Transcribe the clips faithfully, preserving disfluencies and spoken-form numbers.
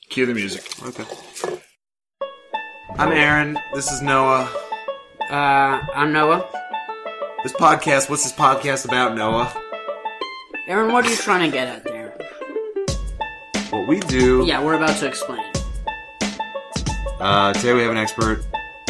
Cue the music. Okay. I'm Aaron. This is Noah. Uh, I'm Noah. This podcast, what's this podcast about, Noah? Aaron, what are you trying to get at there? What we do... Yeah, we're about to explain. Uh, today we have an expert.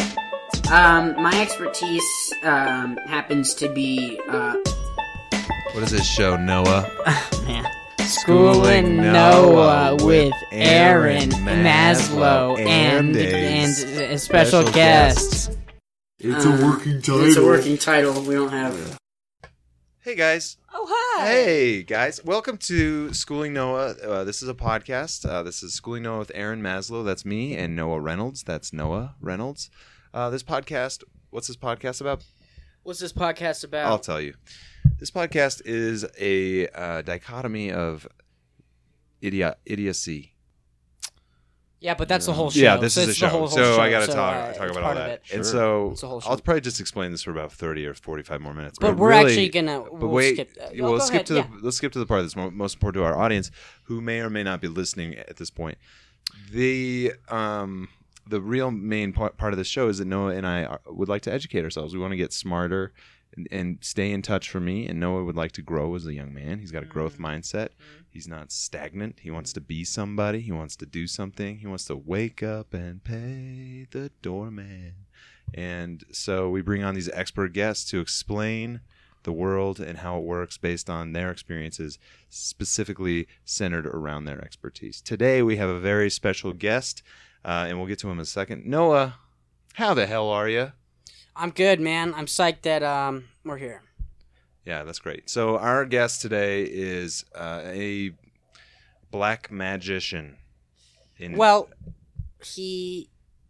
Um, my expertise, um, happens to be, uh... What is this show, Noah? man. Schooling Noah with Aaron Maslow and, and, and special guests. It's Uh, a working title. It's a working title. We don't have... Hey guys. Oh, hi. Hey guys. Welcome to Schooling Noah. Uh, this is a podcast. Uh, this is Schooling Noah with Aaron Maslow. That's me. And Noah Reynolds. That's Noah Reynolds. Uh, this podcast, what's this podcast about? What's this podcast about? I'll tell you. This podcast is a uh, dichotomy of idiot idiocy. Yeah, but that's the whole show. Yeah, this so is a it's the show. whole, whole so show. I got to so, talk uh, talk it's about all part of that. it. And Sure. so It's the whole show. I'll probably just explain this for about thirty or forty-five more minutes. But we're really- actually gonna. But We'll wait, skip that. we'll Oh, go skip ahead, to the yeah. let's skip to the part that's mo- most important to our audience, who may or may not be listening at this point. The um the real main part, part of the show is that Noah and I are, would like to educate ourselves. We want to get smarter and, and stay in touch. For me, and Noah would like to grow as a young man. He's got a growth Mm-hmm. mindset. He's not stagnant. He wants to be somebody. He wants to do something. He wants to wake up and pay the doorman. And so we bring on these expert guests to explain the world and how it works based on their experiences, specifically centered around their expertise. Today we have a very special guest, uh, and we'll get to him in a second. Noah, how the hell are you? I'm good, man. I'm psyched that um we're here. Yeah, that's great. So our guest today is uh, a black magician. In Well, he.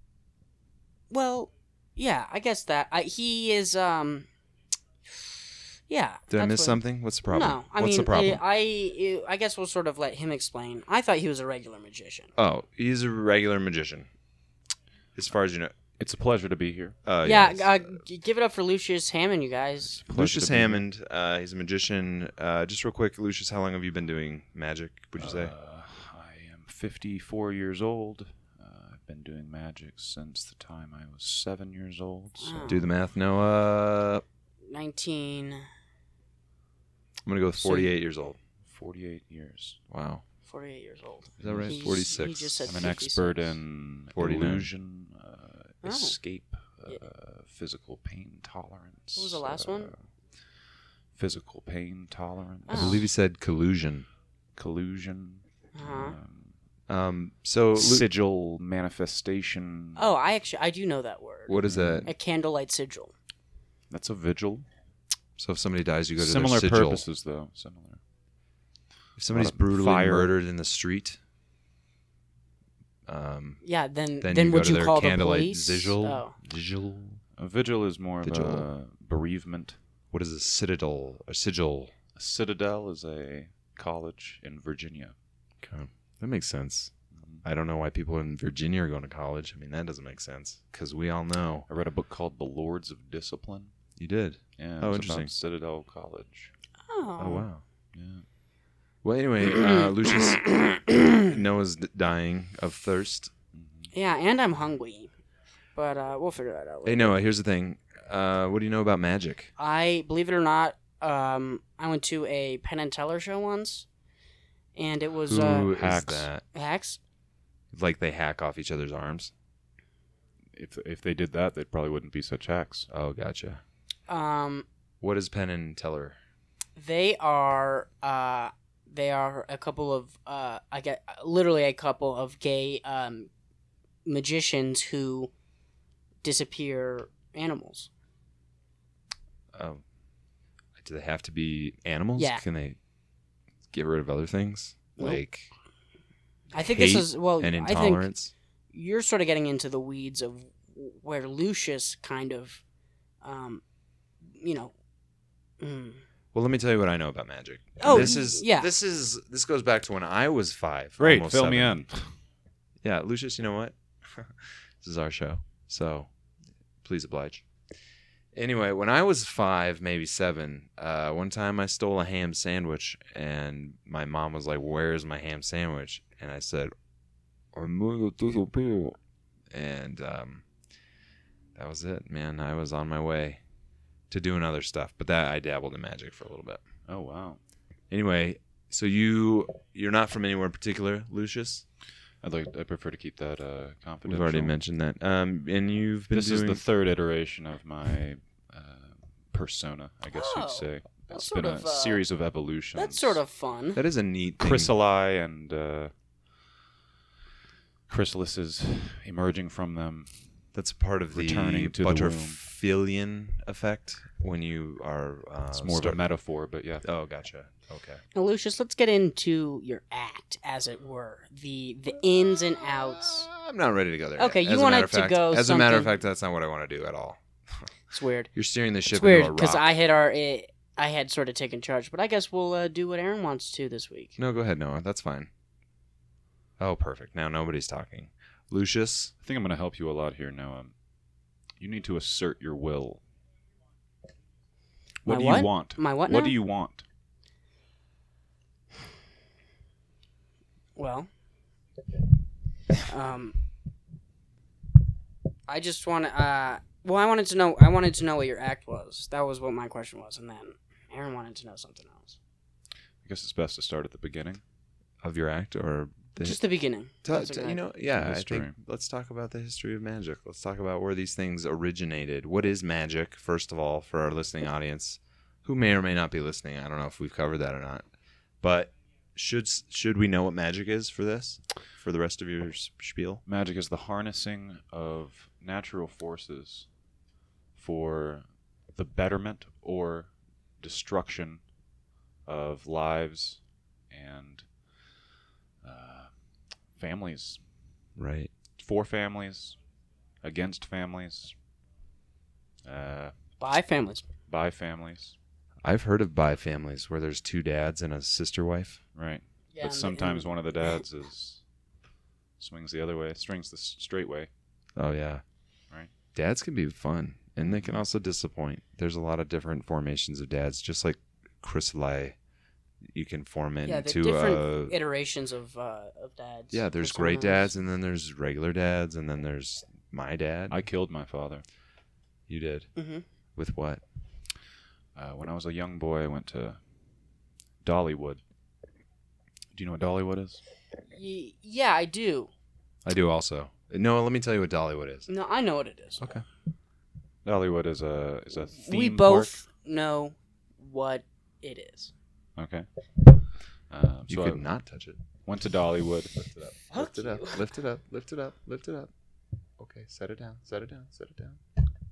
Well, yeah, I guess that I, he is. Um. Yeah. Did I that's miss what- something? What's the problem? No, I What's mean, the problem? I, I I guess we'll sort of let him explain. I thought he was a regular magician. oh, he's a regular magician. As far as you know. It's a pleasure to be here. Uh, yeah, yes. uh, g- give it up for Lucius Hammond, you guys. Pleasure Lucius to be here. Hammond, uh, he's a magician. Uh, just real quick, Lucius, how long have you been doing magic, would you say? Uh, I am fifty-four years old. Uh, I've been doing magic since the time I was seven years old. So Oh. Do the math, Noah. Nineteen I'm going to go with So- forty-eight years old. forty-eight years. Wow. forty-eight years old. Is that right? He's- forty-six. He just said I'm an fifty-six. expert in forty-nine. illusion, uh, Oh. escape, uh, Yeah. physical pain tolerance. What was the last one? uh, Physical pain tolerance. I Oh. believe he said collusion. Collusion. Uh-huh. Um, Um, so, Lu- sigil manifestation. Oh, I actually I do know that word. what is that? A candlelight sigil. That's a vigil. So if somebody dies, you go to Similar their sigil. purposes, though. Similar. If somebody's lot of brutally fire. murdered in the street, um, Yeah, then then, then, you would go to you their call the candlelight police? sigil. Oh. Sigil. A vigil is more Vigil. of a bereavement. What is a citadel? A sigil. A Citadel is a college in Virginia. Okay. That makes sense. I don't know why people in Virginia are going to college. I mean, that doesn't make sense because we all know. I read a book called The Lords of Discipline. You did. Yeah, Oh, it's interesting. about Citadel College. Oh. Oh, wow. Yeah. Well, anyway, uh, Lucius, Noah's d- dying of thirst. Yeah, and I'm hungry. But uh, we'll figure that out later. Hey, Noah, here's the thing. Uh, what do you know about magic? I, believe it or not, um, I went to a Penn and Teller show once. And it was Who uh, is hacks. that? hacks. Like they hack off each other's arms? If if they did that, they probably wouldn't be such hacks. Oh, gotcha. Um, What is Penn and Teller? they are uh, they are a couple of uh, I get literally a couple of gay um, magicians who disappear animals. Oh, do they have to be animals? Yeah. Can they get rid of other things Nope. like I think hate this is well. and I think intolerance? you're sort of getting into the weeds of where Lucius kind of, um, you know. Mm. Well, let me tell you what I know about magic. Oh, this is yeah. This is this goes back to when I was five. Great, almost fill me seven. in. Yeah, Lucius, you know what? This is our show, so please oblige. Anyway, when I was five, maybe seven, uh, one time I stole a ham sandwich, and my mom was like, "Where's my ham sandwich?" And I said, I'm going to disappear. And um, that was it, man. I was on my way to doing other stuff, but that I dabbled in magic for a little bit. Oh, wow. Anyway, so you you're not from anywhere in particular, Lucius? I'd like. I prefer to keep that uh, confidential. We've already mentioned that. Um, and you've been This doing... is the third iteration of my uh, persona, I guess Oh, you'd say. that's It's sort been a of, uh, series of evolutions. That's sort of fun. That is a neat thing. Chrysali and uh, chrysalises emerging from them. That's part of the Returning to the butterfillian effect when you are... Uh, It's more start- of a metaphor, but yeah. Oh, gotcha. Okay. Now, Lucius, let's get into your act, as it were. The the ins and outs. Uh, I'm not ready to go there. Okay, yet. you As a wanted matter of to fact- go As a matter of something- fact, that's not what I want to do at all. It's weird. You're steering the ship It's weird into a because rock. I had our eh, I had sort of taken charge, but I guess we'll uh, do what Aaron wants to this week. No, go ahead, Noah. That's fine. Oh, perfect. Now nobody's talking. Lucius, I think I'm going to help you a lot here, Noah. You need to assert your will. What My do what? you want? My what What now? do you want? Well, um, I just want to. Uh, well, I wanted to know. I wanted to know what your act was. That was what my question was, and then Aaron wanted to know something else. I guess it's best to start at the beginning. of your act or the, Just the beginning. t- That's t- okay. you know, yeah, I History. think let's talk about the history of magic. Let's talk about where these things originated. What is magic, first of all, for our listening audience, who may or may not be listening? I don't know if we've covered that or not, but should should we know what magic is for this, for the rest of your s- spiel? Magic is the harnessing of natural forces for the betterment or destruction of lives and uh, families. Right. For families, against families, uh, Bye, families. by families. I've heard of bi families where there's two dads and a sister wife. Right. Yeah, but and- sometimes and- one of the dads is swings the other way, swings the s- straight way. Oh yeah. Right. Dads can be fun and they can also disappoint. There's a lot of different formations of dads, just like chrysali. You can form Yeah, the into different a iterations of uh, of dads. yeah. There's great dads, and then there's regular dads, and then there's my dad. I killed my father. You did Mm-hmm. with what? Uh, when I was a young boy, I went to Dollywood. Do you know what Dollywood is? Y- yeah, I do. I do also. No, let me tell you what Dollywood is. No, I know what it is. Okay. Dollywood is a is a theme We park. both know what it is. Okay. Um, You so could I not touch it. went to Dollywood. Lift it up. Fuck Lift it you. up. Lift it up. Lift it up. Lift it up. Okay, set it down. Set it down. Set it down.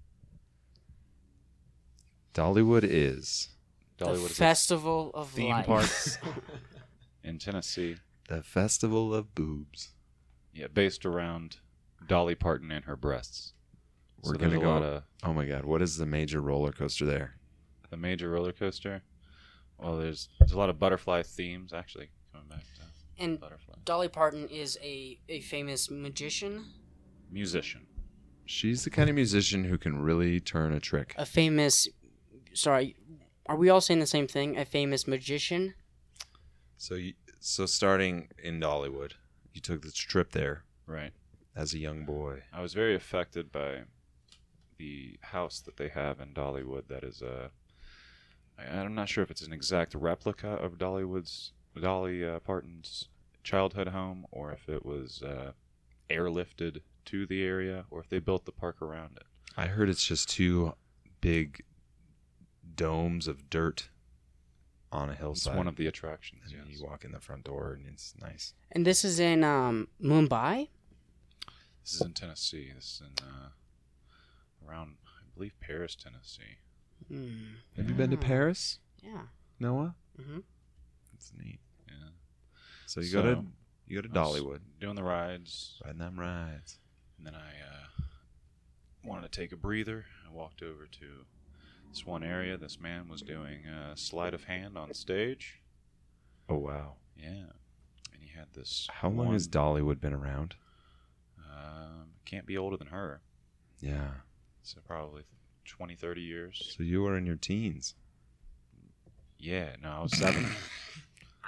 Dollywood is Dollywood the is Festival a of theme Lights. park in Tennessee. the festival of boobs. Yeah, based around Dolly Parton and her breasts. We're so there's gonna a lot go- of Oh my God! What is the major roller coaster there? the major roller coaster. Well, there's there's a lot of butterfly themes actually coming back to And butterfly. Dolly Parton is a, a famous magician, Musician. She's the kind of musician who can really turn a trick. a famous. Sorry, are we all saying the same thing? A famous magician. So, you, so starting in Dollywood, you took this trip there Right. as a young boy. I was very affected by the house that they have in Dollywood. That is a. I- I'm not sure if it's an exact replica of Dollywood's Dolly uh, Parton's childhood home, or if it was uh, airlifted to the area, or if they built the park around it. I heard it's just two big domes of dirt on a It's hillside. one of the attractions. and Yes. you walk in the front door and it's nice. And this is in um, Mumbai. This is in Tennessee. This is in uh, around, I believe, Paris, Tennessee. Hmm. Have you been to Ah. Paris, Yeah. Noah? Mm-hmm. That's neat. Yeah. So you So, go to you go to I was Dollywood, doing the rides, riding them rides. and then I uh, wanted to take a breather. I walked over to this one area. This man was doing a sleight of hand on stage. Oh wow! Yeah, and he had this. How long one, has Dollywood been around? Um, can't be older than her. Yeah. So probably twenty, thirty years. So you were in your teens. Yeah, no, I was seven.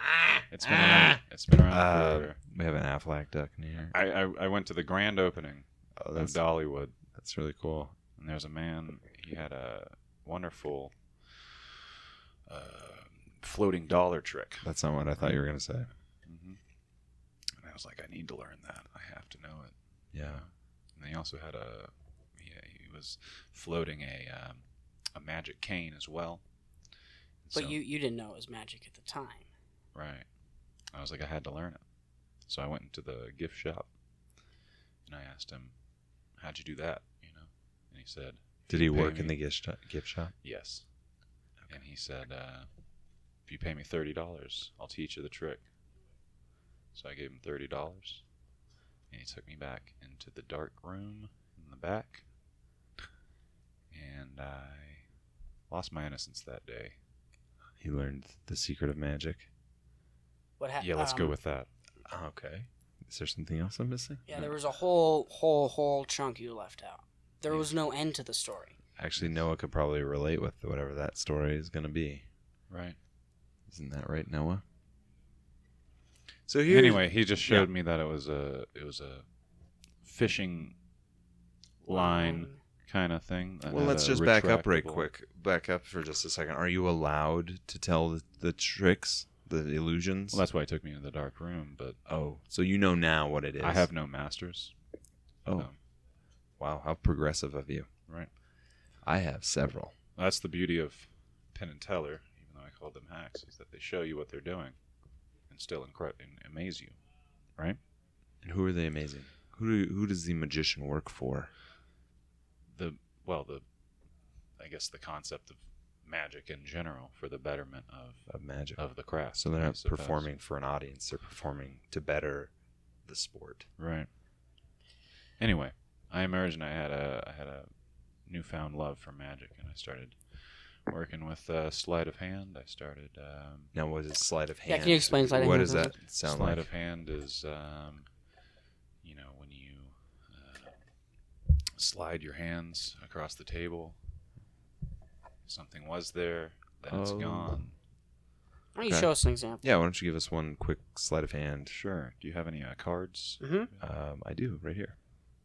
It's been around. It's been around Uh, for. we have an Aflac duck in here. I, I I went to the grand opening Oh, of that's Dollywood, that's really cool. and there's a man. He had a wonderful uh, floating dollar trick. That's not what I thought you were gonna say. hmm And I was like, I need to learn that. I have to know it. Yeah. And he also had a. He, he was floating a um, a magic cane as well. But So- you, you didn't know it was magic at the time. Right. I was like, I had to learn it. So I went into the gift shop and I asked him, how'd you do that? You know? And he said, Did he "You pay work in me-" the gift shop? Gift shop? Yes. And he said, uh, if you pay me thirty dollars, I'll teach you the trick. So I gave him thirty dollars and he took me back into the dark room in the back. And I lost my innocence that day. He learned the secret of magic. What ha- Yeah, let's um, go with that. Okay. Is there something else I'm missing? Yeah, there was a whole, whole, whole chunk you left out. There was no end to the story. Actually, Noah could probably relate with whatever that story is going to be. Right. Isn't that right, Noah? So here, Anyway, he just showed me that it was a it was a fishing line kind of thing. that well, had let's a just back up right retractable- quick. Back up for just a second. Are you allowed to tell the, the tricks, the illusions? Well, that's why he took me into the dark room. But oh, so you know now what it is. I have no masters. Oh, No. wow, how progressive of you. Right. I have several. That's the beauty of Penn and Teller, even though I called them hacks, is that they show you what they're doing and still incre- and amaze you. Right. And who are they amazing? Who do, who does the magician work for? The well, the I guess the concept of magic in general for the betterment of Of magic. of the craft. So they're I not suppose. performing for an audience. They're performing to better the sport. Right. Anyway, I emerged and I had a I had a newfound love for magic, and I started working with uh, sleight of hand. I started um, Now, what is sleight of hand? Yeah, can you explain sleight of What hand does to that sound sleight like? of hand is um, you know when you uh, slide your hands across the table. Something was there, then it's Oh. gone. Why don't you Okay. show us an example? Yeah, why don't you give us one quick sleight of hand? Sure. Do you have any uh, cards? Mm-hmm. Um, I do, right here.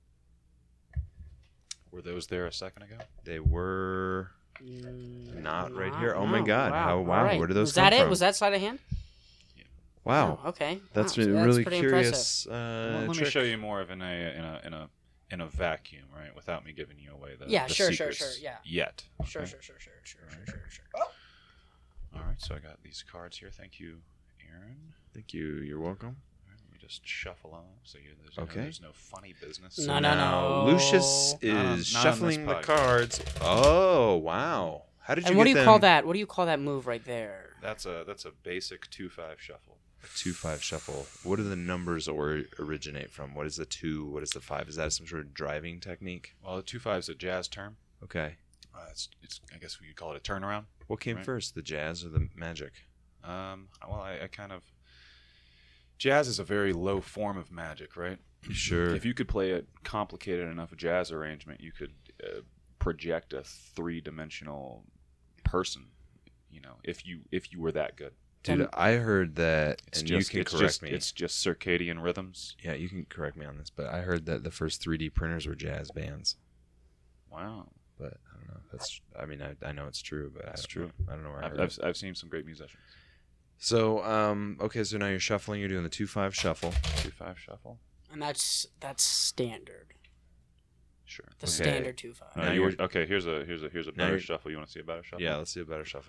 Were those there a second ago? They were not right here. Oh my Wow, God! wow. How All wow! right. Where did those Was come that it? from? Was that sleight of hand? Wow, Oh, okay. that's Wow, a so really pretty impressive. curious. Uh, Well, let me trick. show you more of in a in a in a in a vacuum, right? Without me giving you away the Yeah, the sure, sure, secrets sure, yeah. Yet. Sure, okay? sure, sure, sure, sure, sure, sure, sure. All right, so I got these cards here. Thank you, Aaron. Thank you. You're welcome. All right, let me just shuffle on so you, there's, Okay. no, there's no funny business. No, no, Now, no. Lucius Not on- is not on this shuffling the podcast. cards. Oh wow! How did you And get what do you them? call that? What do you call that move right there? That's a that's a basic two five shuffle. A two five shuffle. What do the numbers or originate from? What is the two? What is the five? Is that some sort of driving technique? Well, the two five is a jazz term. Okay. Uh, it's it's I guess we could call it a turnaround. What came Right. first, the jazz or the magic? Um, well, I, I kind of jazz is a very low form of magic, right? Sure. If you could play a complicated enough jazz arrangement, you could uh, project a three-dimensional person. You know, if you if you were that good, Dude, And- I heard that, it's and just you can it's correct just, me. It's just circadian rhythms. Yeah, you can correct me on this, but I heard that the first three D printers were jazz bands. Wow, But I don't know. That's. I mean, I, I know it's true, but That's I don't true. Know. I don't know where I I've, heard I've it. I've seen some great musicians. So, um, okay, so now you're shuffling. You're doing the two five shuffle. Two five shuffle. And that's that's standard. Sure. The Okay. standard two five. Uh, Now you were, you're- okay, here's a here's a here's a Now better you're- shuffle. You want to see a better shuffle? Yeah, let's see a better shuffle.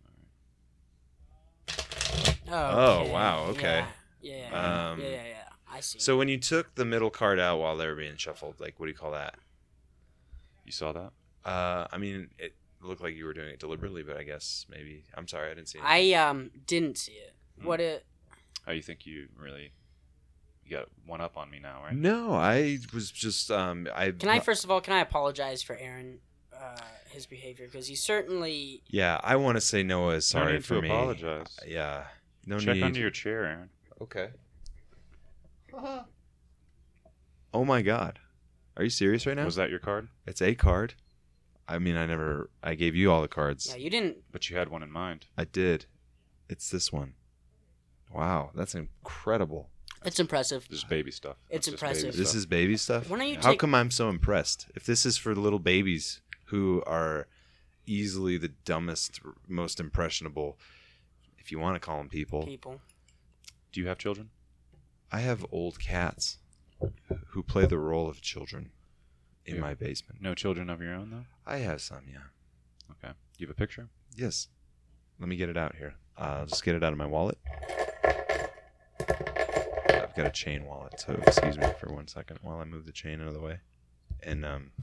Oh wow, okay. Yeah, yeah, Um, yeah, yeah, yeah. I see. So when you took the middle card out while they were being shuffled, like what do you call that? You saw that? Uh, I mean, it looked like you were doing it deliberately, but I guess maybe I'm sorry, I didn't see it. I um didn't see it. Hmm. What it? Oh, you think you really you got one up on me now, right? No, I was just um, I Can I first of all can I apologize for Aaron, uh, his behavior because he certainly. Yeah, I want to say Noah is No sorry need for to me. apologize. Yeah, no Check need. under your chair, Aaron. Okay. Oh my God, are you serious right now? Was that your card? It's a card. I mean, I never. I gave you all the cards. Yeah, you didn't. But you had one in mind. I did. It's this one. Wow, that's incredible. It's impressive. Just baby stuff. It's That's just impressive. baby This stuff. is baby stuff? Why don't you How take- come I'm so impressed? If this is for little babies who are easily the dumbest, most impressionable, if you want to call them people. People. Do you have children? I have old cats who play the role of children in Yeah. my basement. No children of your own, though? I have some, yeah. Okay. Do you have a picture? Yes. Let me get it out here. Uh, I'll just get it out of my wallet. I've got a chain wallet, so excuse me for one second while I move the chain out of the way. And um,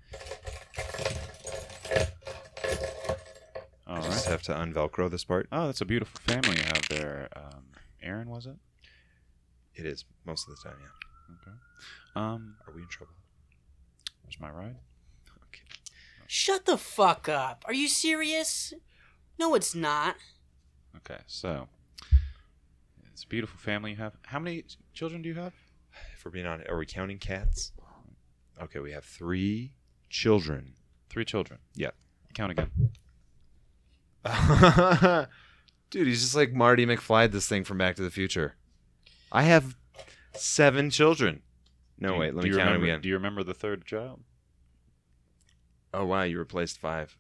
All I right. just have to unvelcro this part. Oh, that's a beautiful family you have there. Um, Aaron, was it? It is most of the time, yeah. Okay. Um, Are we in trouble? Where's my ride? Okay. Shut the fuck up. Are you serious? No, it's not. Okay, so it's a beautiful family you have. How many children do you have? If we're being honest, are we counting cats? Okay, we have three children. Three children. Yeah. Count again. Dude, he's just like Marty McFly, this thing from Back to the Future. I have seven children. No, Do you- wait, let do me you count remember, them again. Do you remember the third child? Oh, wow, you replaced five.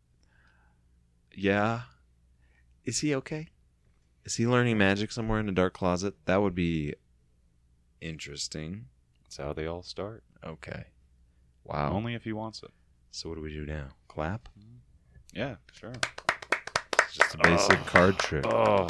Yeah. Is he okay? Is he learning magic somewhere in a dark closet? That would be interesting. That's how they all start. Okay. Wow. Only if he wants it. So what do we do now? Clap? Yeah, sure. It's just a basic Oh. card trick. Oh,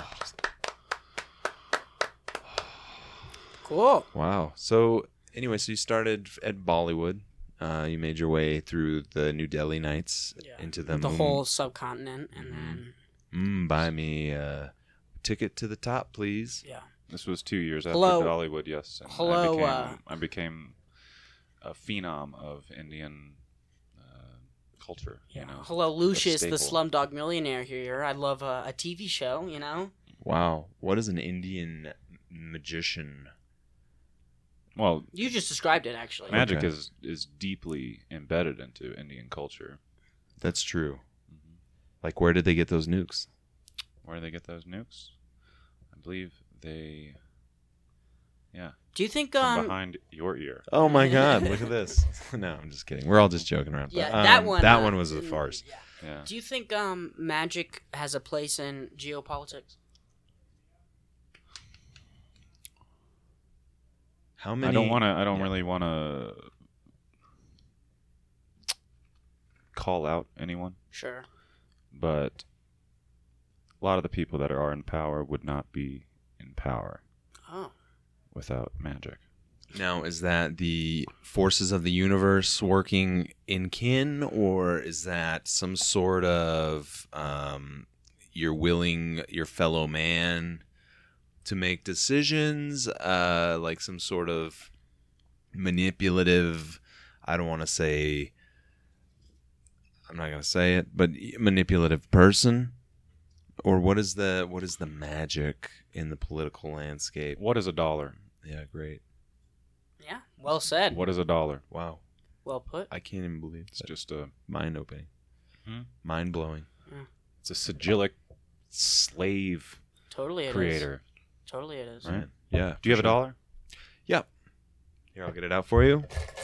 Cool. Wow. So anyway, so you started at Bollywood. Uh, you made your way through the New Delhi Nights Yeah. into the, The Mum- whole subcontinent, and Mhm. then Mm, buy me a ticket to the top, please. yeah. this was two years after Hello. Dollywood, yes. And Hello, I became, uh, I became a phenom of Indian uh, culture. Yeah. You know, Hello, Lucius, the staple. Slumdog Millionaire here. I love a, a T V show, you know? Wow. What is an Indian magician? well, You just described it, actually. magic Okay. is is deeply embedded into Indian culture. That's true. Mhm. Like, where did they get those nukes? Where do they get those nukes? I believe they, yeah, Do you think, from um, behind your ear. Oh my God! Look at this. No, I'm just kidding. We're all just joking around. yeah, But, um, that one. That uh, one was a mm, farce. Yeah. Yeah. Do you think, um, magic has a place in geopolitics? How many? I don't want to. I don't yeah. really want to call out anyone, Sure. but a lot of the people that are in power would not be in power Oh. without magic. Now, is that the forces of the universe working in kin, or is that some sort of um, you're willing your fellow man to make decisions, uh, like some sort of manipulative? I don't want to say. I'm not gonna say it, but manipulative person, or what is the what is the magic in the political landscape? What is a dollar? Yeah, great. Yeah. Well said. What is a dollar? Wow. Well put. I can't even believe It's that. just a. Mind opening. Hmm? Mind blowing. It's a sigillic slave Totally it is. creator. Totally it is. Right. Yeah. Do you have for a sure. dollar? Yep. Here, I'll get it out for you.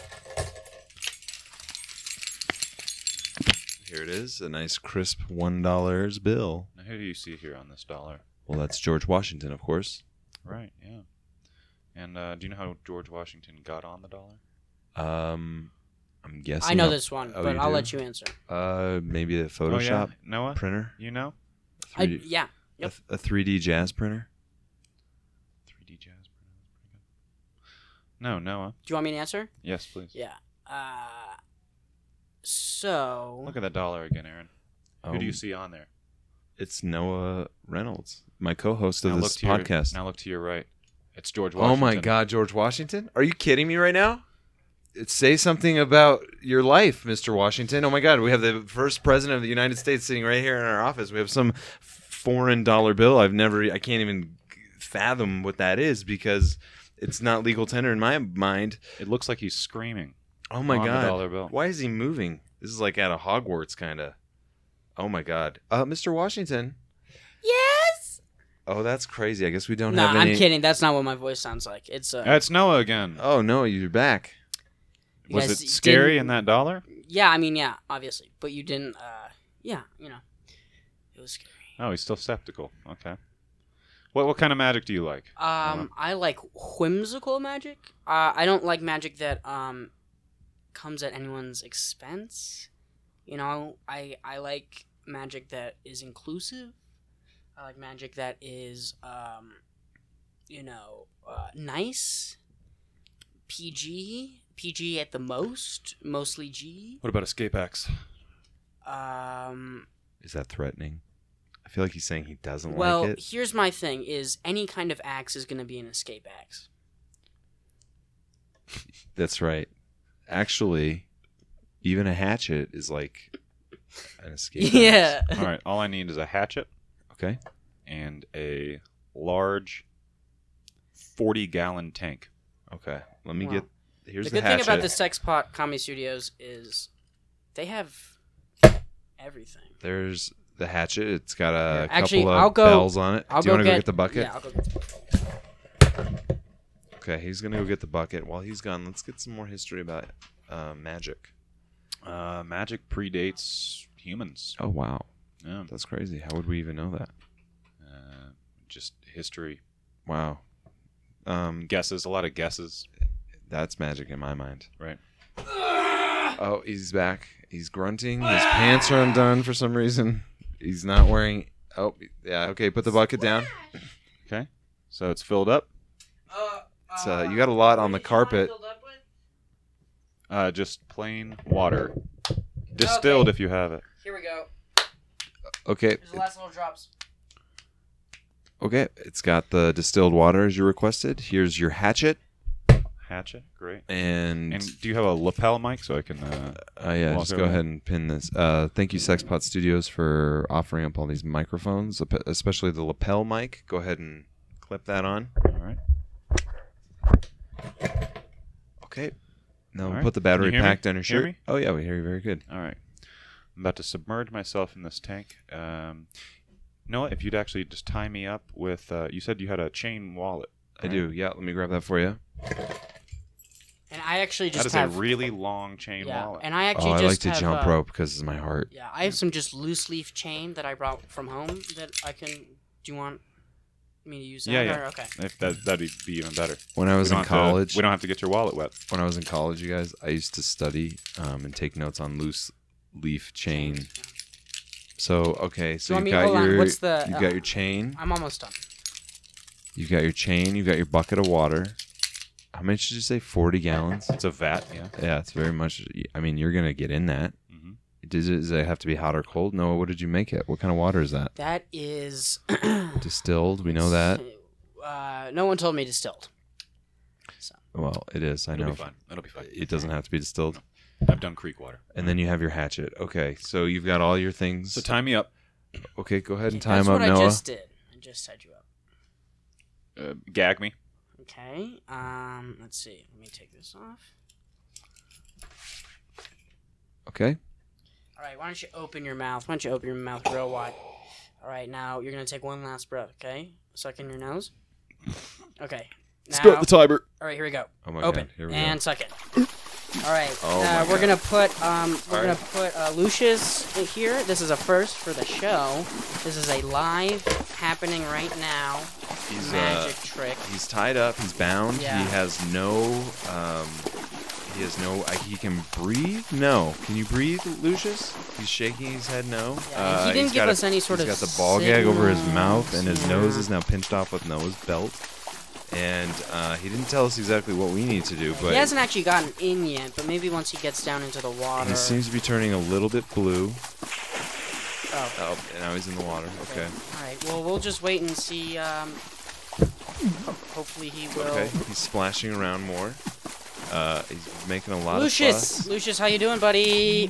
Here it is, a nice crisp one dollar bill. Now, who do you see here on this dollar? Well, that's George Washington, of course. Right. Yeah. And uh, do you know how George Washington got on the dollar? Um, I'm guessing. I know a- this one, Oh, but you I'll do? let you answer. Uh, maybe a Oh Photoshop yeah, Noah. printer, You know? I, three D, yeah. Yep. a, a three D jazz printer. three D jazz. Pretty good. No, Noah. Do you want me to answer? Yes, please. Yeah. Uh, so. Look at that dollar again, Aaron. Who do Oh, you see on there? It's Noah Reynolds, my co-host of Now look this to your- podcast. now look to your right. It's George Oh Washington. my God, George Washington? Are you kidding me right now? Say something about your life, Mister Washington. Oh my God, we have the first president of the United States sitting right here in our office. We have some foreign dollar bill. I've never, I can't even fathom what that is because it's not legal tender in my mind. It looks like he's screaming. Oh my On the God, dollar bill. why is he moving? This is like out of Hogwarts, kind of. Oh my God, uh, Mister Washington. Yes. Oh, that's crazy. I guess we don't No, have any. I'm kidding. That's not what my voice sounds like. It's uh, That's Noah again. Oh no, you're back. You Was guys it scary didn't- in that dollar? yeah. I mean, yeah, obviously, but you didn't. Uh, yeah, you know, it was scary. Oh, he's still skeptical. Okay. What what kind of magic do you like? Um, I like whimsical magic. Uh, I don't like magic that um comes at anyone's expense. You know, I I like magic that is inclusive. I like magic that is um, you know, uh, nice, P G, P G at the most, mostly G. What about escape axe? Um, Is that threatening? I feel like he's saying he doesn't well, like it. here's my thing: is any kind of axe is going to be an escape axe. That's right. Actually, even a hatchet is like an escape. Yeah. axe. All right. All I need is a hatchet Okay. and a large forty-gallon tank. Okay. Let me Wow. get. Here's The the, good hatchet. thing about the Sex Pot Comedy Studios is they have everything. There's the hatchet. It's got a Yeah, couple actually, of I'll go- bells on it. I'll Do you go want to go get get the bucket? Yeah, I'll go get the bucket. Okay, he's gonna go get the bucket. While he's gone, let's get some more history about uh, magic. Uh, magic predates humans. Oh wow, Yeah. that's crazy. How would we even know that? Uh, just history. Wow. Um, Guesses. A lot of guesses. that's magic in my mind. Right. Oh, he's back. He's grunting. His pants are undone for some reason. He's not wearing. Oh, yeah. Okay, put the bucket down. Okay. So it's filled up. It's, uh, you got a lot on the carpet. Uh, just plain water. Distilled Okay. if you have it. Here we go. Okay. Here's the last little drops. Okay. It's got the distilled water as you requested. Here's your hatchet. Hatchet. Great. And, And do you have a lapel mic so I can? Uh, uh, yeah, walk just over go there? ahead and pin this. Uh, thank you, Sexpot Studios, for offering up all these microphones, especially the lapel mic. Go ahead and clip that on. all right. Okay. Now All we'll right. put the Can battery you hear me? pack down your Hear shirt. me? Oh yeah, we hear you very good. All right. I'm about to submerge myself in this tank. Um, Noah, if you'd actually just tie me up with. Uh, you said you had a chain wallet. I right? do. Yeah, let me grab that for you. And I actually That just is have a really long chain yeah, wallet. and I Oh, actually I just like to have, jump uh, rope because it's my heart. Yeah, I have some just loose leaf chain that I brought from home that I can. Do you want me to use that? Yeah, or- yeah. Okay. If that that'd be even better. When I was We don't in have to- college, we don't have to get your wallet wet. when I was in college, you guys, I used to study um, and take notes on loose leaf chain. So okay, so you you've want me- got hold on, your what's the, you've uh, got your chain, I'm almost done. you've got your chain, you've got your bucket of water. How much did you say? Forty gallons. It's a vat. Yeah. Yeah, it's very much. I mean, you're gonna get in that. hmm Does it, does it have to be hot or cold? Noah, what did you make it? What kind of water is that? That is. Distilled. We know that. Uh, no one told me distilled. Well, it is. I It'll know. be fine. It'll be fine. It doesn't have to be distilled. I've done creek water. And then you have your hatchet. Okay, so you've got all your things. So tie me up. Okay, go ahead and tie That's him up, what I Noah. just did. I just tied you up. Uh, gag me. Okay. Um. Let's see. Let me take this off. Okay. All right. Why don't you open your mouth? Why don't you open your mouth real wide? All right. Now you're gonna take one last breath. Okay. Suck in your nose. Okay. Now. timer. All right. Here we go. Oh my Open God. Here we and go. suck it. All right. Oh uh, my we're God. gonna put um we're All gonna right. put uh, Lucius in here. This is a first for the show. This is a live happening right now He's magic uh, trick. he's tied up. He's bound. Yeah. He has no. Um, he has no. Uh, he can breathe. No. Can you breathe, Lucius? He's shaking his head. No. Yeah, uh, he didn't he's give got us a, any sort he's of got the ball gag over his mouth, and his signals. nose Yeah. is now pinched off with Noah's belt. And uh, he didn't tell us exactly what we need to do, but He hasn't actually gotten in yet, but maybe once he gets down into the water. he seems to be turning a little bit blue. Oh, Oh, and now he's in the water. Okay. all right. Well, we'll just wait and see. Um, ho- hopefully he will. Okay. He's splashing around more. Uh, he's making a lot Lucius, of fuss. Lucius, how you doing, buddy?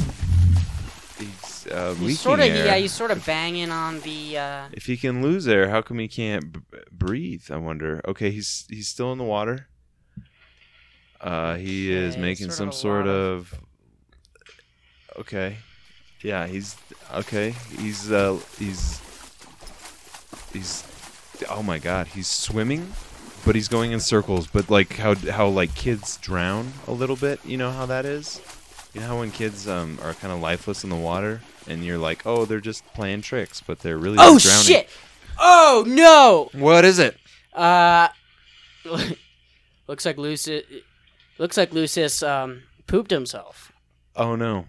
He's uh, He's leaking sort of air. yeah, he's sort of banging on the. Uh, If he can lose air, how come he can't b- breathe? I wonder. Okay, he's he's still in the water. Uh, he Okay, is making sort some of a sort lot of. Okay, yeah, he's okay. He's uh he's he's Oh my God, he's swimming, but he's going in circles. But like how how like kids drown a little bit. You know how that is. You know how when kids um are kind of lifeless in the water, and you're like, oh, they're just playing tricks, but they're really Oh drowning. shit! Oh no! What is it? Uh, looks like Lucius. Looks like Lucius um pooped himself. Oh no.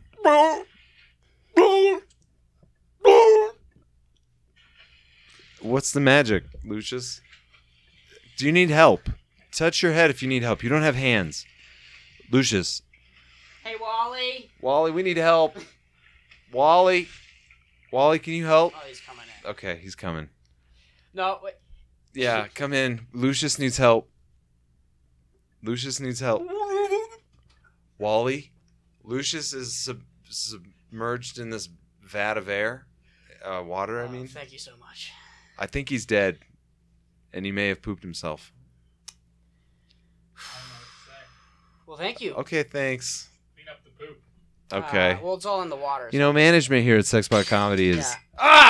What's the magic, Lucius? Do you need help? Touch your head if you need help. You don't have hands. Lucius. Hey, Wally. Wally, we need help. Wally. Wally, can you help? Oh, he's coming in. Okay, he's coming. No, wait. Yeah, come in. Lucius needs help. Lucius needs help. Wally, Lucius is sub- submerged in this vat of air. Uh, water, I Oh, mean. thank you so much. I think he's dead. And he may have pooped himself. Well, thank you. Okay, thanks. Clean up the poop. Okay. Uh, well, it's all in the water. You know, management here at Sexbot Comedy is... Yeah.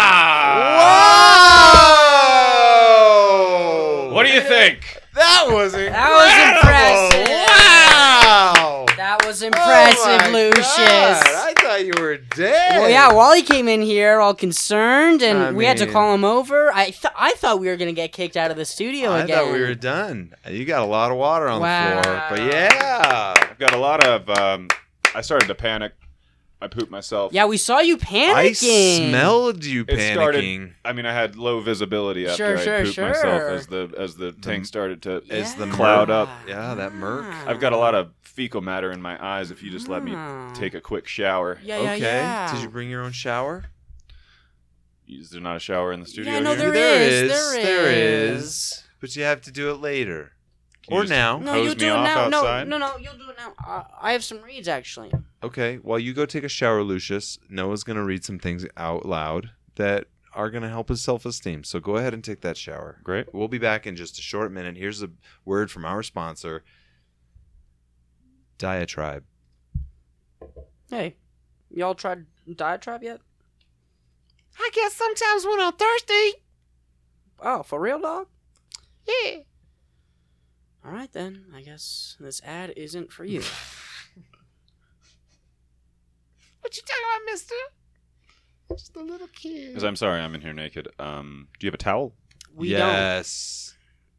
Ah! Whoa! What do you think? That was incredible! That was impressive. Wow! That was impressive, Oh my Lucius. God, I thought you were dead. Well, yeah, Wally came in here all concerned, and I we had to mean- call him over. I th- I thought we were gonna get kicked out of the studio I again. thought we were done. You got a lot of water on Wow. the floor, but yeah. I've got a lot of. Um, I started to panic. I pooped myself. Yeah, we saw you panicking. I smelled you It started- panicking. I mean, I had low visibility after Sure, I sure, pooped sure. myself as the as the tank The- started to as the cloud up. Yeah, that murk. I've got a lot of fecal matter in my eyes. If you just let me Ah. take a quick shower. Yeah, yeah, Okay. yeah. Did you bring your own shower? Is there not a shower in the studio? Yeah, no, here? there is, There there is. is. But you have to do it later. Can you Or just now. No, hose you'll me do it off now. No, outside? no, no, you'll do it now. Uh, I have some reads actually. Okay, while you go take a shower, Lucius, Noah's going to read some things out loud that are going to help his self-esteem. So go ahead and take that shower. Great. We'll be back in just a short minute. Here's a word from our sponsor, Diatribe. Hey, y'all tried Diatribe yet? I guess sometimes when I'm thirsty. Oh, for real, dog? Yeah. All right then. I guess this ad isn't for you. What you talking about, mister? Just a little kid. Because I'm sorry, I'm in here naked. Um, do you have a towel? We don't. yes.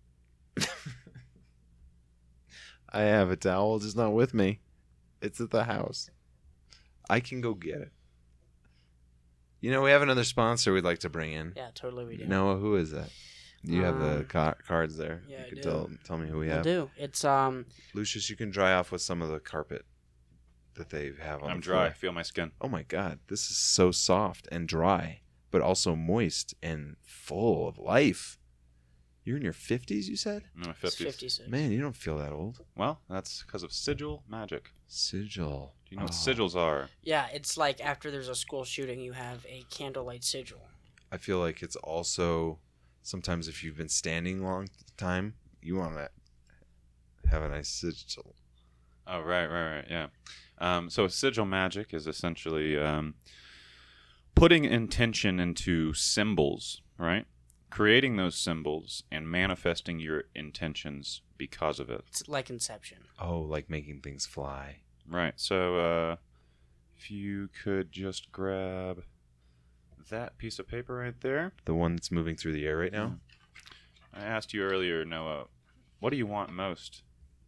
I have a towel, just not with me. It's at the house. I can go get it. You know, we have another sponsor we'd like to bring in. Yeah, totally we do. Noah, who is that? You have the Um, ca- cards there. yeah, you I can do. tell tell me who we We'll have. do. It's um. Lucius, you can dry off with some of the carpet that they have on I'm the dry. floor. Feel my skin. Oh my god, this is so soft and dry, but also moist and full of life. You're in your fifties, you said? I'm in my It's fifties. fifty-six. Man, you don't feel that old. Well, that's because of sigil magic. Sigil. Do you know what Oh. sigils are? Yeah, it's like after there's a school shooting, you have a candlelight sigil. I feel like it's also sometimes if you've been standing a long time, you want to have a nice sigil. Oh, right, right, right. Yeah. Um, so sigil magic is essentially um, putting intention into symbols, right? Creating those symbols and manifesting your intentions because of it. It's like Inception. Oh, like making things fly. Right. So uh, if you could just grab that piece of paper right there. The one that's moving through the air right now. I asked you earlier, Noah, what do you want most?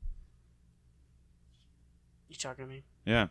You talking to me? Yeah.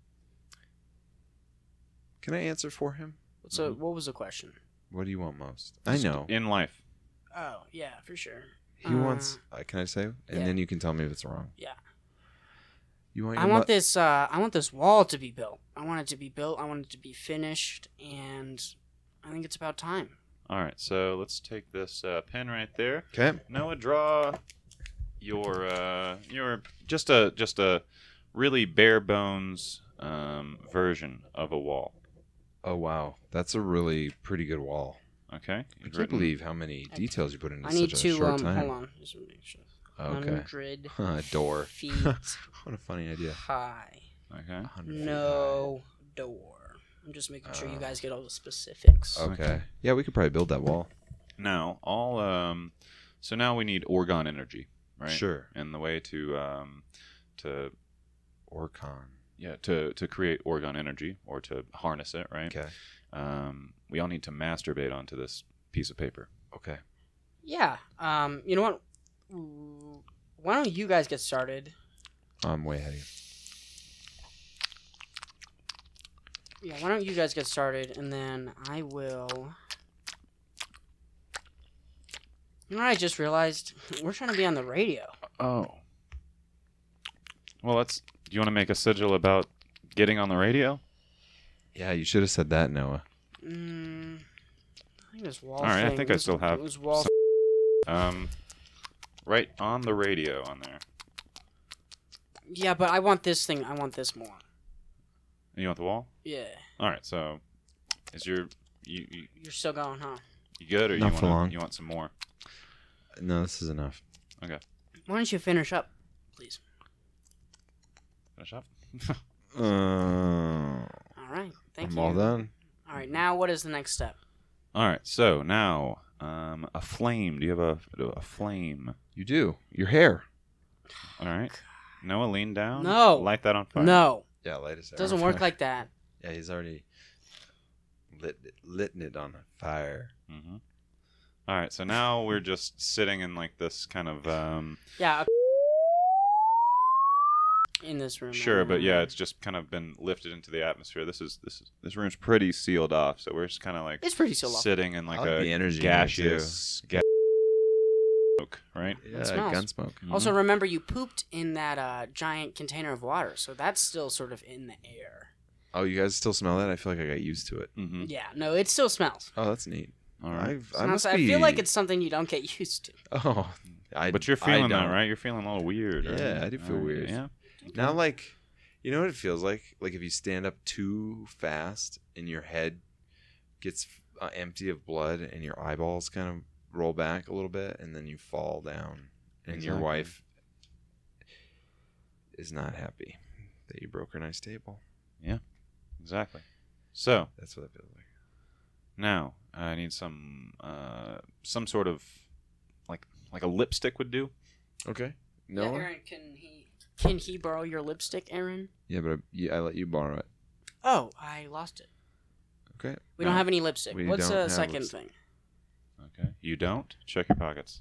Can I answer for him? So, what was the question? What do you want most? I Just know. In life. Oh, yeah, for sure. He Uh, wants. Uh, can I say? And yeah. then you can tell me if it's wrong. Yeah. You want? I your want mu- this. Uh, I want this wall to be built. I want it to be built. I want it to be finished, and I think it's about time. All right. So let's take this uh, pen right there. Okay. Noah, draw your uh, your just a just a really bare bones um, version of a wall. Oh wow, that's a really pretty good wall. Okay. I You've can't written- believe how many details you put into I need such a to. short Um, time. hold on. Just make sure. Okay. Hundred A door. feet What a funny idea. Okay. high. one hundred feet No door. I'm just making sure you Oh. guys get all the specifics. high. Okay. Yeah, we could probably build that wall. Now, all um, so now we need orgone energy, right? Sure. And the way to um, to Orcon. yeah to to create orgone energy or to harness it, right? Okay. Um, we all need to masturbate onto this piece of paper. Okay. Yeah. Um. You know what? Ooh, why don't you guys get started? I'm way ahead of you. Yeah. Why don't you guys get started, and then I will. You know what I just realized? We're trying to be on the radio. Oh. Well, let's. Do you want to make a sigil about getting on the radio? Yeah, you should have said that, Noah. Mm, I think this wall. All right, I thing- think I this- still have this wall. Um, right on the radio on there. Yeah, but I want this thing. I want this more. You want the wall? Yeah. All right. So, is your you you, You're still going, huh? you good or Not you for want long. you want some more? No, this is enough. Okay. Why don't you finish up, please? Finish up. Uh, All right. Thank I'm you. all done. All right. Now, what is the next step? All right. So now, um, a flame. Do you have a a flame? You do. Your hair. All right. Noah, lean down. No. Light that on fire. No, Yeah, light his it doesn't work like that. Yeah, he's already lit lit it on fire. Mm-hmm. All right. So now we're just sitting in like this kind of um. Yeah. In this room. Sure, but um, yeah, it's just kind of been lifted into the atmosphere. This is this is this room's pretty sealed off, so we're just kind of like It's pretty still off. sitting in like I like a the energy in here, gaseous gas smoke, right? Yeah, smells. gun smoke. Also, remember you pooped in that uh, giant container of water, so that's still sort of in the air. Oh, you guys still smell that? I feel like I got used to it. Mm-hmm. Yeah. No, it still smells. Oh, that's neat. All right. I've, So I now- must so I be. feel like it's something you don't get used to. Oh, I. But you're I feeling that, don't. right? You're feeling a little weird. Right? Yeah, I do feel All right, weird. Yeah. Now, like, you know what it feels like? Like if you stand up too fast and your head gets uh, empty of blood and your eyeballs kind of roll back a little bit and then you fall down and your Exactly. wife is not happy that you broke her nice table. Exactly. So That's what it feels like. now I need some uh some sort of like like a lipstick would do. Okay. Yeah, No. Aaron, can he can he borrow your lipstick, Aaron? Yeah, but I, yeah, I let you borrow it. Oh, I lost it. Okay. We No. don't have any lipstick. We What's don't the have second lipstick. thing? Okay. You don't? Check your pockets.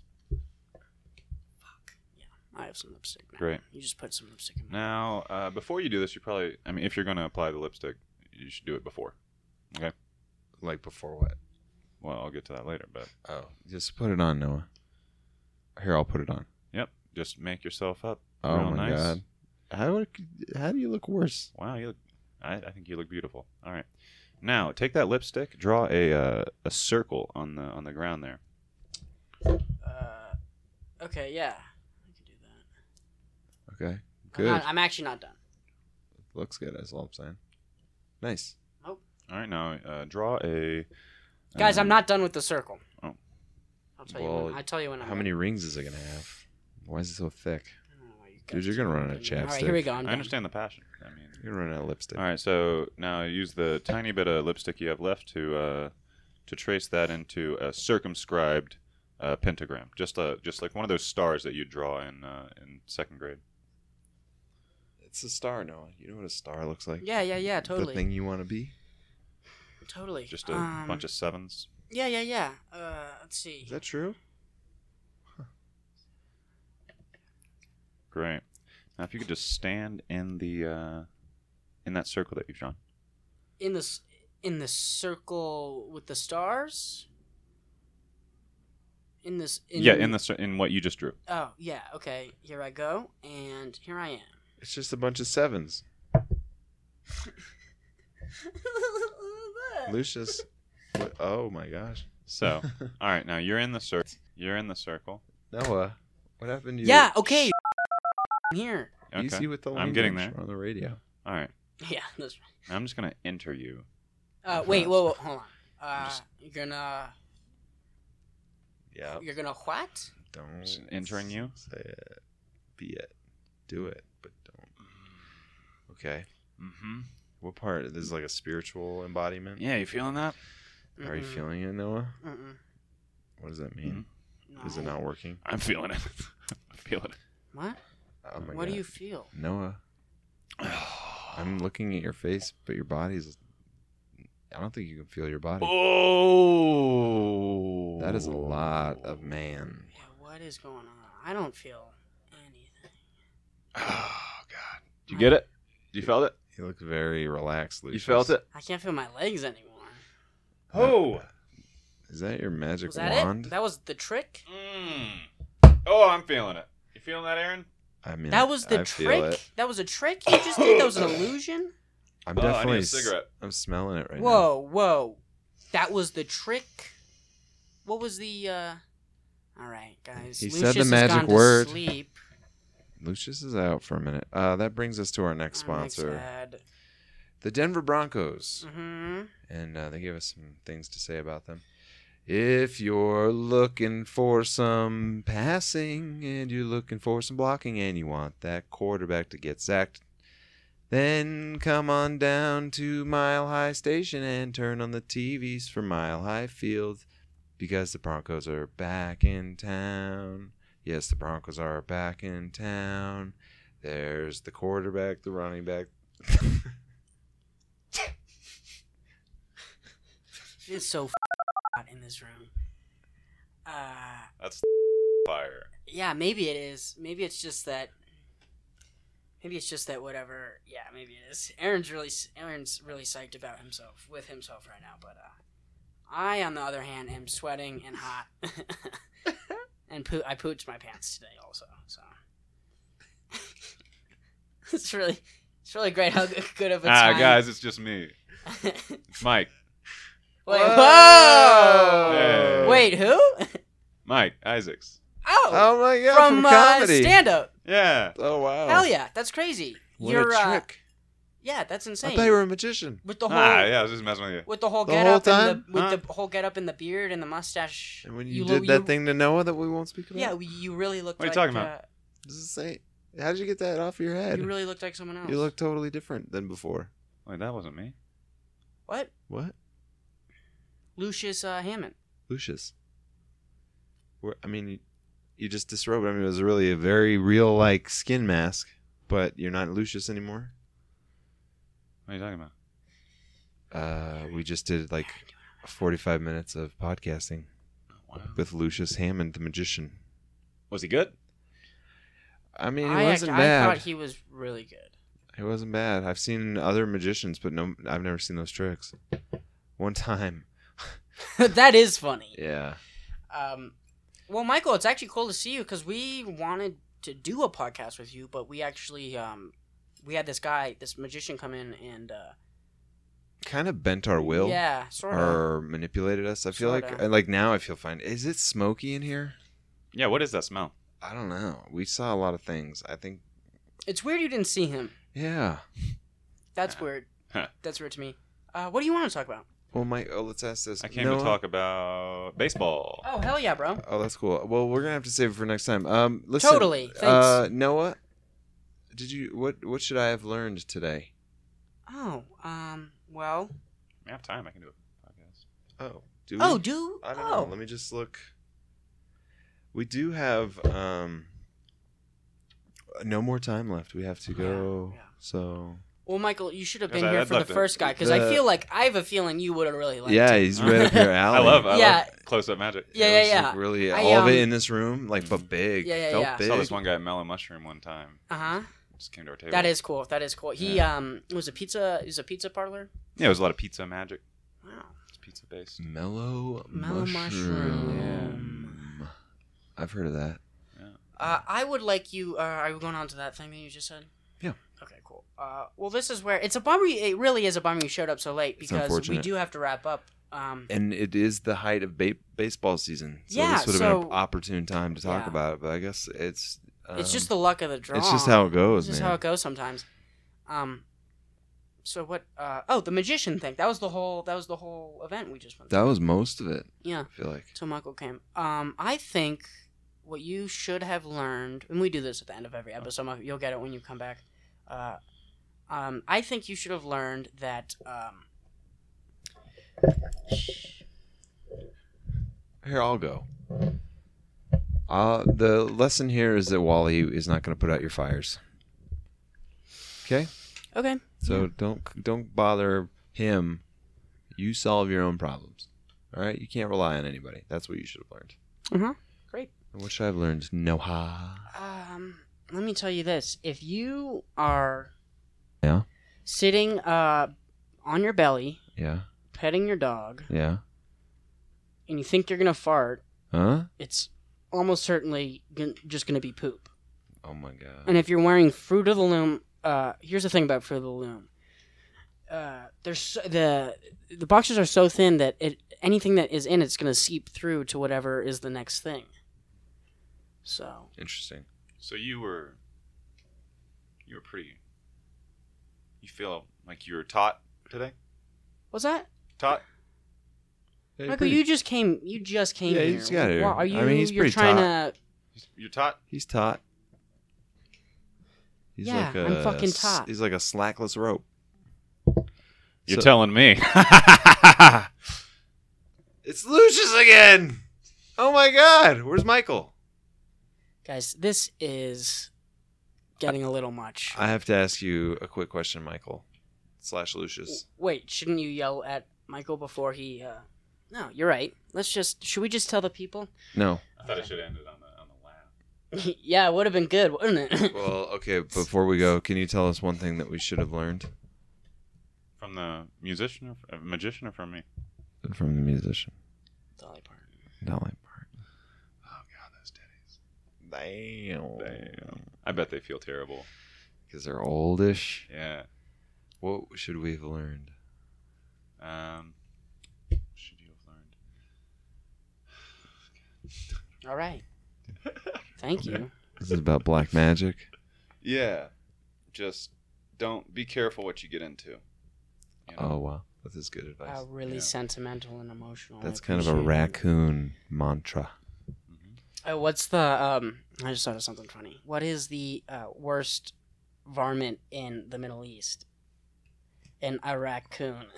I have some lipstick now. Great. You just put some lipstick in. My... Now, uh, before you do this, you probably I mean, if you're going to apply the lipstick, you should do it before. Okay. Like before what? Well, I'll get to that later, but Oh, just put it on, Noah. Here, I'll put it on. yep, just make yourself up. Oh real my nice. god. How would- how do you look worse? Wow, you look. I, I think you look beautiful. All right, now take that lipstick, draw a uh, a circle on the on the ground there. Uh, okay, yeah, I can do that. Okay. I'm, Good. not, I'm actually not done. Looks good. That's all I'm saying. Nice. All right, now uh, draw a. Guys, I'm um, not done with the circle. Oh. I'll tell you. Well, When, I'll tell you when. I'm How many rings is it gonna have? Why is it so thick? I don't know why you Dude, guys you're gonna keep run out of opening it. All right, chapstick. here we go. I'm I done. understand the passion. I mean, You're gonna run out of lipstick. all right. So now use the tiny bit of lipstick you have left to uh, to trace that into a circumscribed uh, pentagram, just a just like one of those stars that you draw in uh, in second grade. It's a star, Noah. You know what a star looks like? Yeah, yeah, yeah, totally, The thing you want to be. totally. Just a Um, bunch of sevens. Yeah, yeah, yeah. Uh, let's see. Is that true? Great. Now, if you could just stand in the uh, in that circle that you've drawn. in the s- in the circle with the stars. In this. In, yeah, in the cir- in what you just drew. Oh yeah. Okay. Here I go, and here I am. It's just a bunch of sevens. Lucius. What- Oh my gosh. So, all right, now you're in the circle. You're in the circle. Noah, what happened to you? Yeah. Okay. Here. Okay. Easy with the I'm getting language there. on the radio. All right. Yeah. That's right. Now I'm just gonna enter you. Uh, wait. Whoa. Whoa. Hold on. Uh, Just- you're gonna. Yeah. You're gonna what? Don't Just entering you? Say it. Be it. Do it, but don't. Okay. Mm-hmm. What part? This is like a spiritual embodiment. Yeah, you feeling that? Are you Mm-mm. feeling it, Noah? Mm-mm. What does that mean? No. Is it not working? I'm feeling it. I'm feeling it. What? Oh my What God. do you feel? Noah, I'm looking at your face, but your body's. I don't think you can feel your body. Oh. That is a lot of man. Yeah, what is going on? I don't feel anything. Oh, God. Did you get it? You felt it? You look very relaxed, You Lucius. felt it? I can't feel my legs anymore. Oh. Is that your magic Was that wand? it? That was the trick? Mm. Oh, I'm feeling it. You feeling that, Aaron? I mean, That was the I feel trick? it. That was a trick you just did? That was an illusion? I'm Oh, I need a definitely. s- cigarette. I'm smelling it right Whoa, whoa. That was the trick? What was the, uh... Alright, guys. He Lucius said the has magic gone to word. sleep. now. Lucius is out for a minute. Uh, that brings us to our next sponsor, the Denver Broncos. Mm-hmm. And uh, they gave us some things to say about them. If you're looking for some passing and you're looking for some blocking and you want that quarterback to get sacked, then come on down to Mile High Station and turn on the T Vs for Mile High Field because the Broncos are back in town. Yes, the Broncos are back in town. There's the quarterback, the running back. It's so f- hot in this room. Uh, That's fire. yeah, maybe it is. Maybe it's just that. Maybe it's just that whatever. Yeah, maybe it is. Aaron's really, Aaron's really psyched about himself, with himself right now. But uh, I, on the other hand, am sweating and hot, and poo- I pooched my pants today also. So it's really, it's really great how good good of a Ah, time. guys, it's just me. It's Mike. Wait, Whoa! whoa! Hey. Wait, who? Mike Isaacs. Oh, Oh my God! from, From, uh, comedy. stand-up. Yeah. Oh wow! Hell yeah, that's crazy. What You're a uh, trick! yeah, that's insane. I thought you were a magician. with the whole Ah, yeah, I was just messing with you. with the whole The get whole up time? and the with Huh? the whole get up and the beard and the mustache. And when you, lo- did that thing to Noah that we won't speak about, yeah, you really looked. What are you like, talking about? Uh, does it say? How did you get that off your head? you really looked like someone else. You look totally different than before. Wait, that wasn't me. what? What, Lucius uh, Hammond. Lucius? Where, I mean, you, you just disrobed. I mean, it was really a very real, like skin mask, but you're not Lucius anymore. What are you talking about? Uh, we just did like forty-five minutes of podcasting Wow. with Lucius Hammond, the magician. Was he good? I mean, it I, wasn't act- bad. I thought he was really good. It wasn't bad. I've seen other magicians, but no, I've never seen those tricks. One time, That is funny. yeah. Um, well, Michael, it's actually cool to see you because we wanted to do a podcast with you, but we actually um, we had this guy, this magician, come in and uh, Kind of bent our will. yeah, sort of. Or manipulated us. I feel like, Sorta. and like now I feel fine. Is it smoky in here? Yeah, what is that smell? I don't know. We saw a lot of things. I think, It's weird you didn't see him. yeah. That's Huh. weird. Huh. That's weird to me. Uh, what do you want to talk about? Well, Mike, oh, let's ask this. I came Noah? to talk about baseball. Oh hell yeah, bro! Oh, that's cool. Well, we're gonna have to save it for next time. Um, listen. Totally. Thanks. Uh, Noah, did you what? What should I have learned today? Oh, um, well. I have time. I can do a podcast. Oh, do we? Oh, do I don't oh. know. Let me just look. We do have um no more time left. We have to go. Yeah, yeah. So Well, Michael, you should have Because been I- here I'd for the like to- first guy because the- I feel like I have a feeling you would have really liked yeah, it. he's right up your alley. I love, I Yeah. love close-up magic. Yeah, It yeah, was, yeah. like, really, I, all of it um, in this room, like, but big. Yeah, yeah, Felt yeah. I big. saw this one guy mellow mushroom one time. Uh huh. Just came to our table. That is cool. That is cool. He um it was a pizza. It was a pizza parlor. Yeah, it was a lot of pizza magic. Wow. It's pizza based. Mellow, Mellow mushroom. mushroom. I've heard of that. Uh, I would like you. Uh, are we going on to that thing that you just said? Yeah. Okay, cool. Uh, well, this is where it's a bummer. you- It really is a bummer you showed up so late It's because we unfortunate. do have to wrap up. Um, And it is the height of ba- baseball season. So Yeah, this would have been so- an opportune time to talk Yeah. about it, but I guess it's. Um, it's just the luck of the draw. It's just how it goes, It's just man. how it goes sometimes. Um. So what? Uh, oh, the magician thing. That was the whole. That was the whole event we just went. That was most of it, Yeah. I feel like. So Michael came. Um, I think what you should have learned, and we do this at the end of every episode. Michael, you'll get it when you come back. Uh, um, I think you should have learned that. Um, Here, I'll go. Uh, the lesson here is that Wally is not going to put out your fires. Okay? Okay. So don't don't bother him. You solve your own problems. All right? You can't rely on anybody. That's what you should have learned. Uh huh. Great. And what should I have learned? Noha. Um, let me tell you this: if you are Yeah? sitting uh on your belly, Yeah? petting your dog, Yeah? and you think you're gonna fart, Huh? it's almost certainly gon- just gonna be poop. Oh, my God. And if you're wearing Fruit of the Loom, uh, here's the thing about Fruit of the Loom. Uh, there's so, the the boxes are so thin that it anything that is in it's gonna seep through to whatever is the next thing. So Interesting. So you were, you were pretty. You feel like you were taught today? what's that, Taught? Yeah, Michael? pretty- You just came. You just came Yeah, he here. just got here. Well, are you? I mean, he's you're pretty trying taught. to. You're taught? He's taut. He's Yeah, like I'm a, fucking s- taut. He's like a slackless rope. You're So- telling me. It's Lucius again! Oh my God! Where's Michael? Guys, this is getting a little much. I have to ask you a quick question, Michael. Slash Lucius. Wait, shouldn't you yell at Michael before he? uh... No, you're right. Let's just. Should we just tell the people? No. I thought it should have ended on the on the laugh. Yeah, it would have been good, wouldn't it? Well, okay, before we go, can you tell us one thing that we should have learned From the musician or uh, magician or from me? from the musician? Dolly Parton. Dolly Parton. Oh God, those titties. Damn. Damn. I bet they feel terrible. Because they're oldish. Yeah. What should we have learned? Um. What should you have learned? All right. Thank you. This is about black magic. Yeah. Just don't be careful what you get into. You know? Oh, wow. That is good advice. Uh, really Yeah. sentimental and emotional. That's I kind of a appreciate it. raccoon mantra. Uh, what's the um? I just thought of something funny. What is the uh, worst varmint in the Middle East? An a raccoon.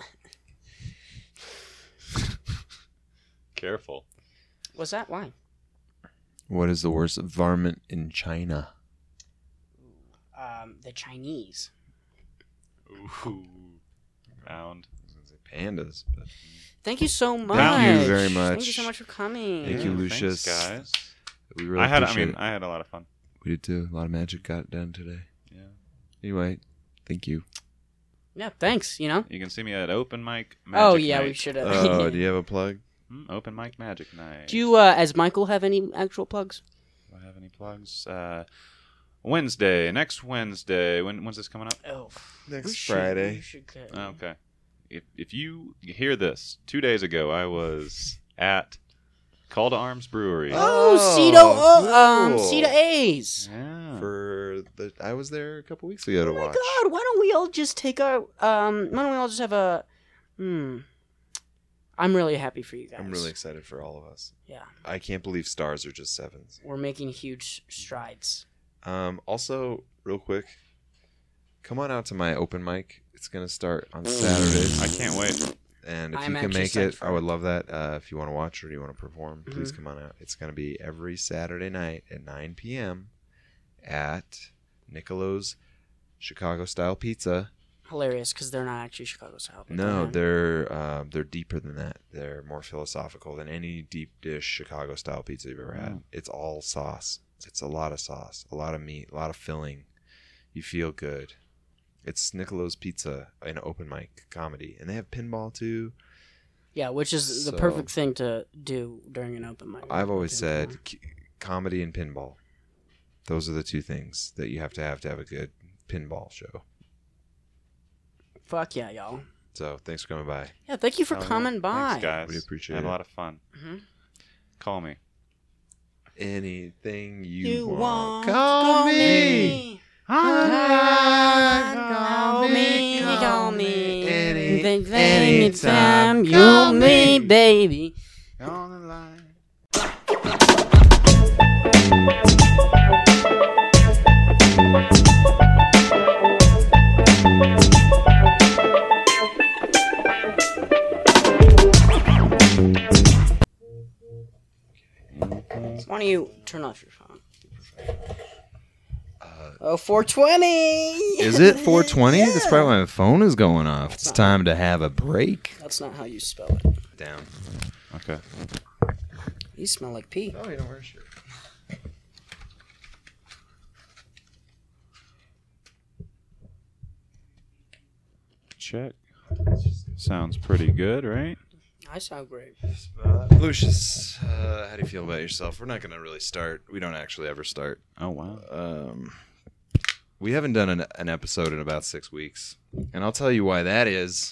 Careful. What's that? Why? What is the worst varmint in China? Um, the Chinese. Ooh. Round. Pandas. But Thank you so much. Thank you very Thank much. you so much for coming. Thank you, Thanks, Lucius. guys. we really I had. I appreciate mean, it. I had a lot of fun. We did too. A lot of magic got done today. Yeah. Anyway, thank you. Yeah, thanks. You know. You can see me at Open Mic Magic oh yeah, Night. we should have. Oh, do you have a plug? Hmm, Open Mic Magic Night. Do you, uh, as Michael, have any actual plugs? Do I have any plugs? Uh, Wednesday, next Wednesday. When when's this coming up? Oh, Next we should- Friday. we should go. Okay. If if you hear this, two days ago I was at Call to Arms Brewery. Oh, Oh, Cito, oh, um, cool. Cito A's. Yeah. For the, I was there a couple weeks ago to Oh my watch. God! Why don't we all just take our um? Why don't we all just have a? Hmm. I'm really happy for you guys. I'm really excited for all of us. Yeah, I can't believe stars are just sevens. we're making huge strides. Um, also, real quick, come on out to my open mic. It's gonna start on Saturdays. I can't wait. And if I'm you can actually make psyched it, for I it. would love that. Uh, if you want to watch or you want to perform, please Mhm. come on out. It's gonna be every Saturday night at nine p.m. at Nicolo's Chicago Style Pizza. Hilarious because they're not actually Chicago style. but No, go they're um, they're deeper than that. They're more philosophical than any deep dish Chicago style pizza you've ever had. Mm. It's all sauce. It's a lot of sauce, a lot of meat, a lot of filling. You feel good. It's Nicolo's Pizza, an open mic comedy, and they have pinball too. yeah, which is the So- perfect thing to do during an open mic. I've always Pinball. said c- comedy and pinball. Those are the two things that you have to have to have a good pinball show. Fuck yeah, y'all. So thanks for coming by. Yeah, thank you for Oh, yeah. coming by. Thanks, guys. We appreciate I had it. a lot of fun. Mhm. Call me. Anything you, You want, want call, me. Call me, call me, Any- Anything, anytime, anytime, call you me. me, baby. On the line. you turn off your phone? Uh, oh, four twenty! Is it four twenty? Yeah. That's probably why my phone is going off. That's It's not time to have a break. That's not how you spell it. Down. Okay. You smell like pee. Oh, you don't wear a shirt. Check. Sounds pretty good, right? I sound great. Uh, Lucius, uh, how do you feel about yourself? We're not going to really start. We don't actually ever start. Oh, wow. Um, we haven't done an, an episode in about six weeks. And I'll tell you why that is.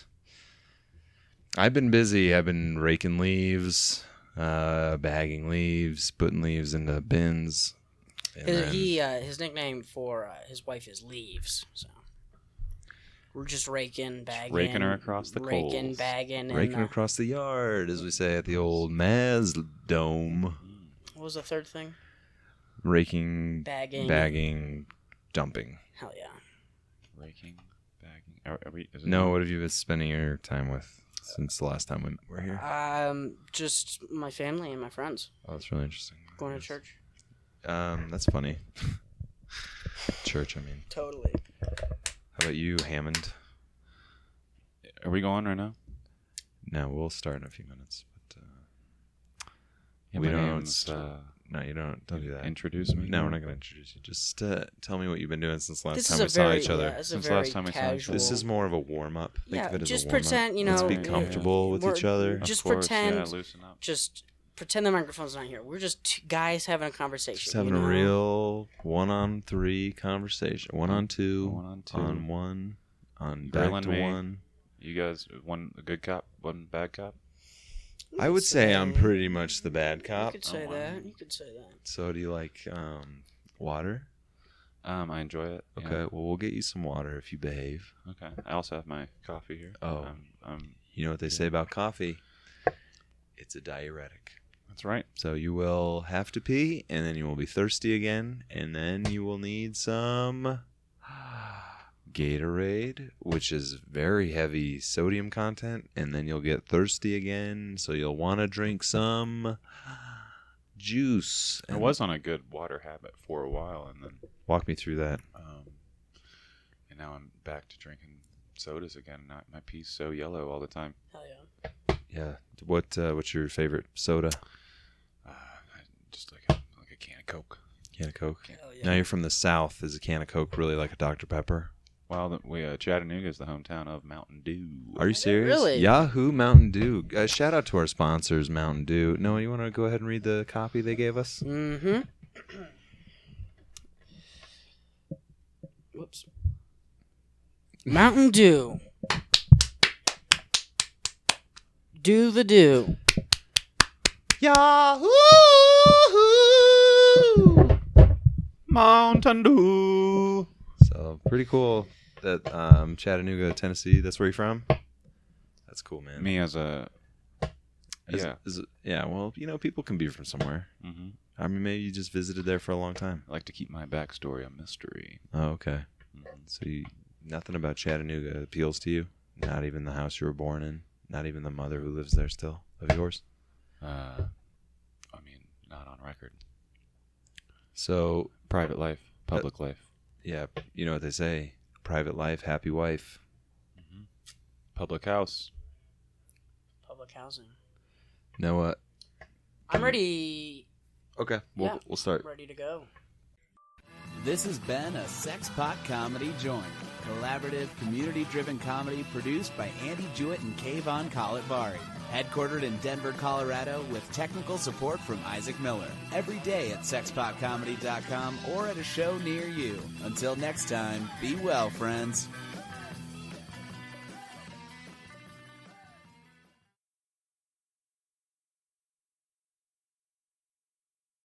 I've been busy. I've been raking leaves, uh, bagging leaves, putting leaves into bins. And His, then- he uh, his nickname for uh, his wife is Leaves. So we're just raking, bagging, raking her across the raking, coals. bagging, raking and uh, across the yard, as we say at the old Maz Dome. what was the third thing? Raking, Bagging. bagging, dumping. Hell yeah. Raking, bagging. Are, are we, is it No, what have you been spending your time with since the last time we were here? Um, just my family and my friends Oh, that's really interesting. going to Yes. church. Um, that's funny. Church, I mean. Totally. How about you, Hammond? Are we going right now? No, we'll start in a few minutes. But uh, Yeah, we my don't. name's, st- uh, no, you don't. Don't do that. Introduce me. No, we're not going to introduce you. Just uh, tell me what you've been doing since last This time is we a saw very, each other. yeah, it's a Since very last time we saw each other. casual. This is more of a warm up. Think yeah, of it as just a warm pretend, you Let's know. be yeah, comfortable with we're- each other. Of Just course, pretend- Yeah, loosen up. Just pretend the microphone's not here. We're just two guys having a conversation. Just having you a know? real one on three conversation. One on two. One on two. On one. On back Grilling to me. one. You guys, one a good cop, one bad cop. You I could would say I'm that. pretty much the bad You cop. could say Oh, wow. that. You could say that. So do you like um, water? Um, I enjoy it. yeah. Okay, well we'll get you some water if you behave. Okay. I also have my coffee here. Oh. Um, um, You know what they say about coffee? It's a diuretic. that's right. So you will have to pee, and then you will be thirsty again, and then you will need some Gatorade, which is very heavy sodium content, and then you'll get thirsty again, so you'll want to drink some juice. I And was on a good water habit for a while, and then, Walk me through that. um, and now I'm back to drinking sodas again. Not my pee's so yellow all the time. Hell yeah. Yeah. What uh, What's your favorite soda? Uh, I just like a like a can of Coke. Can of Coke. Hell yeah. Now you're from the South. Is a can of Coke really like a Doctor Pepper? Well, the, we uh, Chattanooga is the hometown of Mountain Dew. Are you serious? Really? Yahoo Mountain Dew. Uh, shout out to our sponsors, Mountain Dew. Noah, you want to go ahead and read the copy they gave us? Mm-hmm. Whoops. Mountain Dew. Do the do. Yahoo! Mountain Dew. So pretty cool that um, Chattanooga, Tennessee. That's where you're from. That's cool, man. Me as a Is- yeah. is it- yeah. Well, you know, people can be from somewhere. hmm I mean, maybe you just visited there for a long time. I like to keep my backstory a mystery. Oh, okay. Mhm. So you, nothing about Chattanooga appeals to you. Not even the house you were born in. Not even the mother who lives there still of yours. Uh, I mean, not on record. So Private life, public life. yeah, you know what they say: private life, happy wife. hmm Public house. Public housing. Noah. I'm ready. Okay, we'll Yeah. we'll start. Ready to go. This has been a Sex Pot Comedy Joint, collaborative, community-driven comedy produced by Andy Jewett and Kayvon Kalatvari. Headquartered in Denver, Colorado, with technical support from Isaac Miller. Every day at sex pot comedy dot com or at a show near you. Until next time, be well, friends.